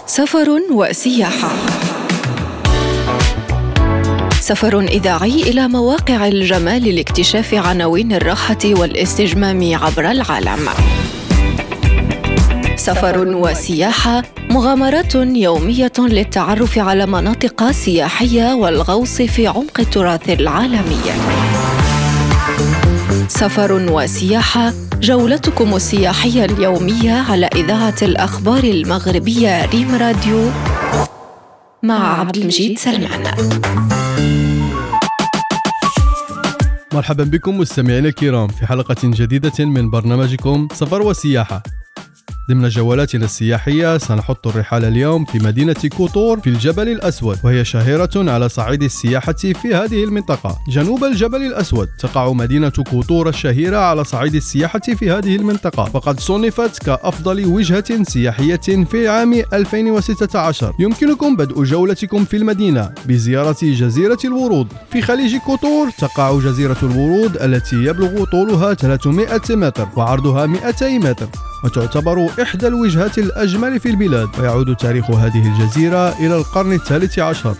سفر وسياحة. سفر إذاعي إلى مواقع الجمال لاكتشاف عناوين الراحة والاستجمام عبر العالم. سفر وسياحة، مغامرات يومية للتعرف على مناطق سياحية والغوص في عمق التراث العالمي. سفر وسياحة، جولتكم السياحية اليومية على إذاعة الأخبار المغربية ريم راديو مع عبد المجيد سلمان. مرحبا بكم مستمعينا الكرام في حلقة جديدة من برنامجكم سفر وسياحة. ضمن جولاتنا السياحية سنحط الرحال اليوم في مدينة كوطور في الجبل الأسود، وهي شهيرة على صعيد السياحة في هذه المنطقة. جنوب الجبل الأسود تقع مدينة كوطور الشهيرة على صعيد السياحة في هذه المنطقة، وقد صنفت كأفضل وجهة سياحية في عام 2016. يمكنكم بدء جولتكم في المدينة بزيارة جزيرة الورود. في خليج كوطور تقع جزيرة الورود التي يبلغ طولها 300 متر وعرضها 200 متر، وتعتبر إحدى الوجهات الأجمل في البلاد. ويعود تاريخ هذه الجزيرة إلى القرن الثالث عشر،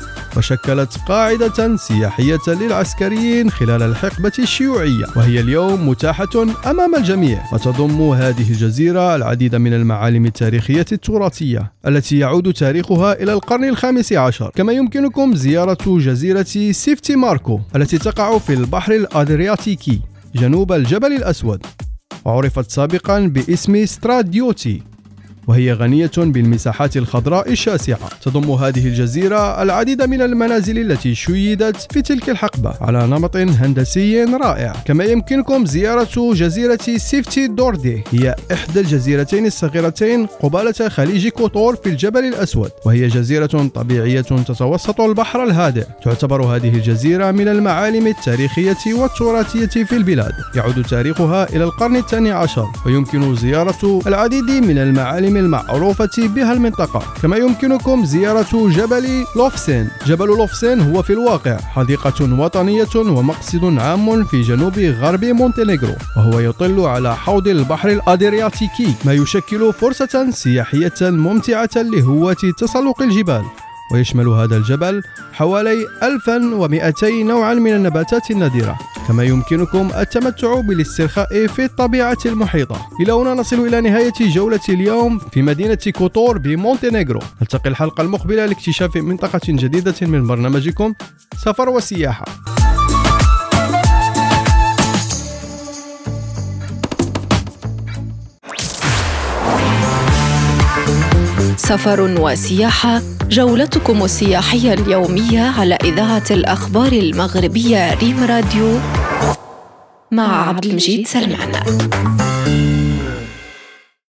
وشكلت قاعدة سياحية للعسكريين خلال الحقبة الشيوعية، وهي اليوم متاحة أمام الجميع. وتضم هذه الجزيرة العديد من المعالم التاريخية التراثية التي يعود تاريخها إلى القرن الخامس عشر. كما يمكنكم زيارة جزيرة سيفتي ماركو التي تقع في البحر الأدرياتيكي جنوب الجبل الأسود، وعرفت سابقا باسم ستراديوتي، وهي غنية بالمساحات الخضراء الشاسعة. تضم هذه الجزيرة العديد من المنازل التي شيدت في تلك الحقبة على نمط هندسي رائع. كما يمكنكم زيارة جزيرة سيفتي دوردي، هي إحدى الجزيرتين الصغيرتين قبالة خليج كوطور في الجبل الأسود، وهي جزيرة طبيعية تتوسط البحر الهادئ. تعتبر هذه الجزيرة من المعالم التاريخية والتراثية في البلاد، يعود تاريخها إلى القرن الثاني عشر، ويمكن زيارة العديد من المعالم المعروفة بها المنطقة. كما يمكنكم زيارة جبل لوفسين. جبل لوفسين هو في الواقع حديقة وطنية ومقصد عام في جنوب غرب مونتينيغرو، وهو يطل على حوض البحر الأدرياتيكي، ما يشكل فرصة سياحية ممتعة لهواة تسلق الجبال. ويشمل هذا الجبل حوالي 1200 نوعا من النباتات النادرة. كما يمكنكم التمتع بالاسترخاء في الطبيعة المحيطة. إلى هنا نصل إلى نهاية جولتي اليوم في مدينة كوطور بمونتينيغرو. نلتقي الحلقة المقبلة لاكتشاف منطقة جديدة من برنامجكم سفر وسياحة. سفر وسياحة، جولتكم السياحية اليومية على إذاعة الأخبار المغربية ريم راديو مع عبد المجيد سلمان.